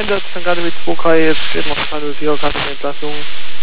das dann gerade mit 2K jetzt 4x204 gerade eine Entlassung.